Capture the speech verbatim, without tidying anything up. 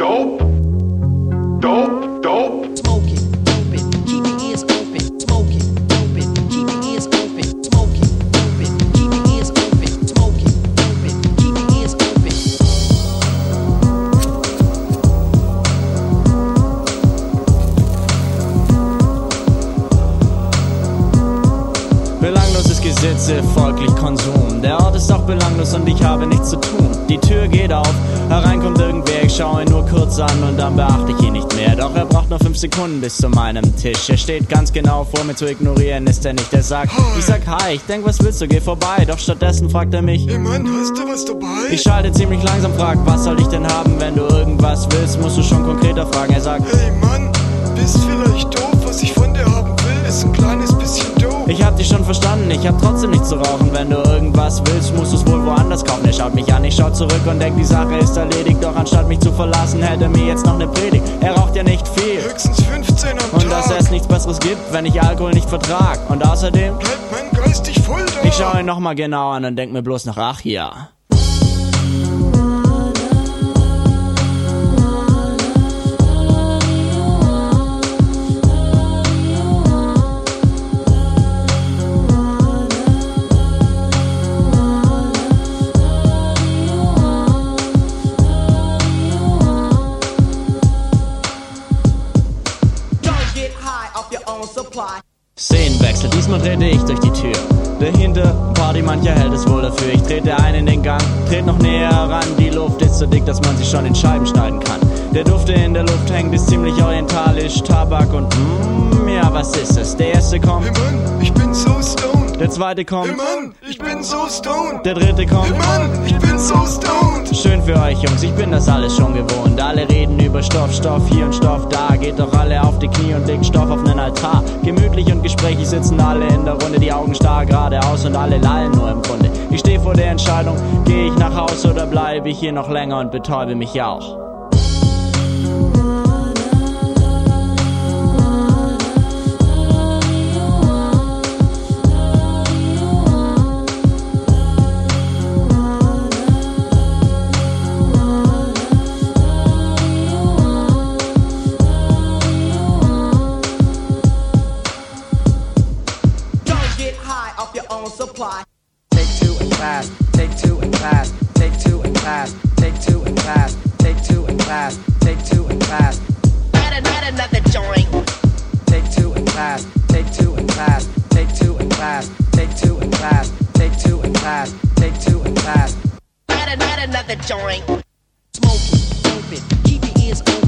dope, dope, dope. Smoke it, dope it, keep your ears open. Smoke it, dope it, keep your ears open. Smoke it, dope it, keep your ears open. Smoke it, dope it, keep your ears open. Belangloses Gesetze, folglich Konsum. Der Ort ist auch belanglos und ich habe nichts zu tun. Die Tür geht auf, herein kommt irgendwer, ich schaue ihn nur kurz an und dann beachte ich ihn nicht mehr. Doch er braucht nur fünf Sekunden bis zu meinem Tisch. Er steht ganz genau vor mir, zu ignorieren ist er nicht. Er sagt, hi. Ich sag hi, ich denk, was willst du, geh vorbei. Doch stattdessen fragt er mich, hey Mann, hast du was dabei? Ich schalte ziemlich langsam, frag, was soll ich denn haben? Wenn du irgendwas willst, musst du schon konkreter fragen. Er sagt, hey Mann, bist vielleicht doof, was ich von dir haben will, ist ein kleines bisschen doof. Ich hab dich schon verstanden, ich hab trotzdem nichts zu rauchen. Wenn du irgendwas willst, musst du's wohl woanders kaufen. Er schaut mich an, ich schau zurück und denk, die Sache ist erledigt. Doch anstatt mich zu verlassen, hält er mir jetzt noch ne Predigt. Er raucht ja nicht viel, höchstens fünfzehn am und Tag. dass es nichts besseres gibt, wenn ich Alkohol nicht vertrag. Und außerdem bleibt mein geistig voll da. Ich schau ihn nochmal genau an und denk mir bloß noch, ach ja. Szenenwechsel, diesmal trete ich durch die Tür. Dahinter, Party, mancher hält es wohl dafür. Ich trete ein in den Gang, trete noch näher heran. Die Luft ist so dick, dass man sie schon in Scheiben schneiden kann. Der Duft, der in der Luft hängt, ist ziemlich orientalisch. Tabak und mm, ja, was ist es? Der erste kommt. Hey Mann, ich bin so stoned. Der zweite kommt. Hey Mann, ich bin so stoned. Der dritte kommt. Hey Mann, ich bin so stoned. Schön für euch Jungs, ich bin das alles schon gewohnt. Alle reden über Stoff, Stoff hier und Stoff da. Geht doch alle auf die Knie und legt Stoff auf nen Altar. Gemütlich und gesprächig sitzen alle in der Runde. Die Augen starr geradeaus und alle lallen nur im Grunde. Ich stehe vor der Entscheidung, gehe ich nach Haus oder bleibe ich hier noch länger und betäube mich auch. Take two and pass, take two and pass, take two and pass, take two and pass, take two and pass, take two and pass. Not, not another joint. Take two and pass, take two and pass, take two and pass, take two and pass, take two and pass, take two and pass. Not, not another joint. Smoke it, dope it, keep your ears open.